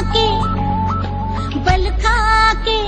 के बल खा के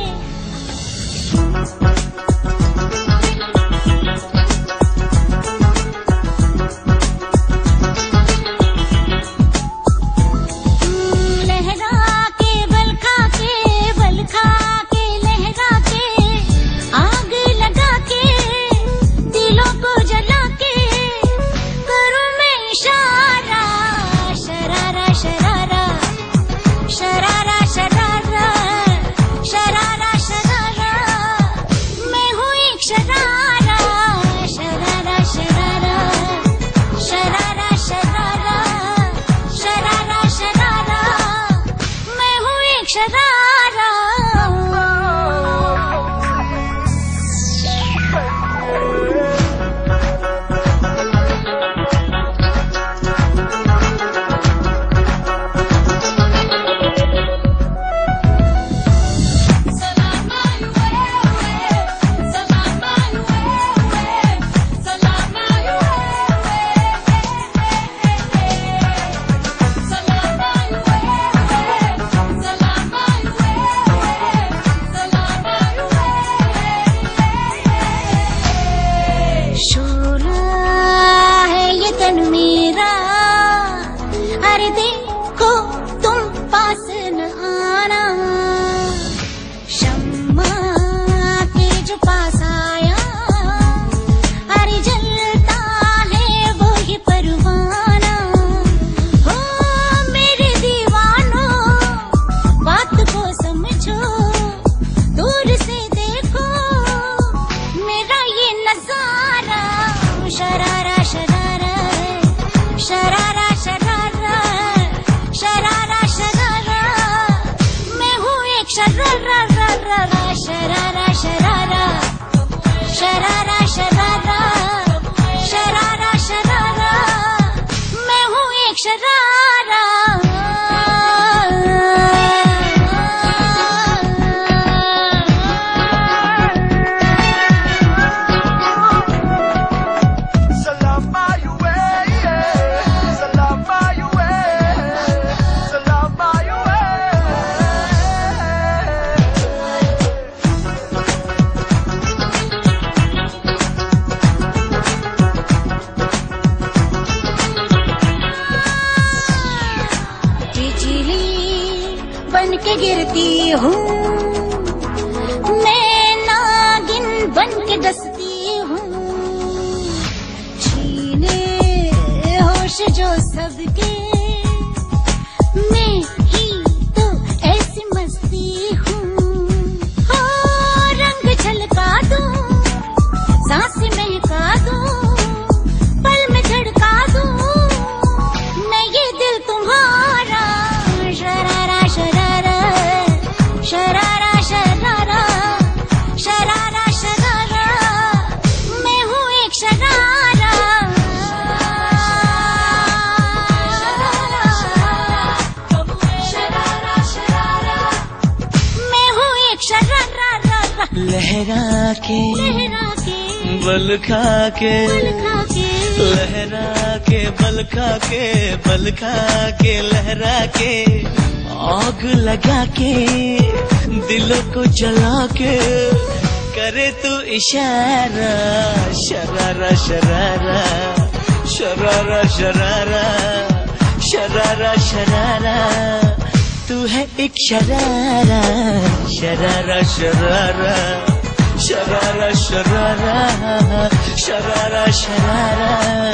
मेरा, अरे देखो तुम पास न आना, शम्मा के जो पास आया, अरे जलता है वो ही परवाना। हो मेरे दीवानों बात को समझो, दूर से देखो मेरा ये नजारा, शरारा शरारा शरारा शरारा शरारा शरारा, मैं हूँ एक शरारा शरारा शरारा शरारा शरारा शरारा शरारा शरारा, मैं हूँ एक शरारा। बन के गिरती हूँ मैं, नागिन बन के डसती हूँ, छीने होश जो सबके, मैं ही तो ऐसी मस्ती हूँ। हो रंग झलका दूँ, सांसें महका दूँ, पल में झड़का दूँ, मैं ये दिल तुम्हारा, शरारा शरारा शरारा शरारा शरारा शरारा, मैं हूँ एक शरारा। शरारा शरारा, मैं हूँ एक शरारा। लहरा के बल खा के, लहरा के बल खा के, बल खा के लहरा के, आग लगा के दिलों को जला के, करे तू इशारा, शरारा शरारा शरारा शरारा शरारा शरारा, तू है एक शरारा, शरारा शरारा शरारा शरारा शरारा शरारा।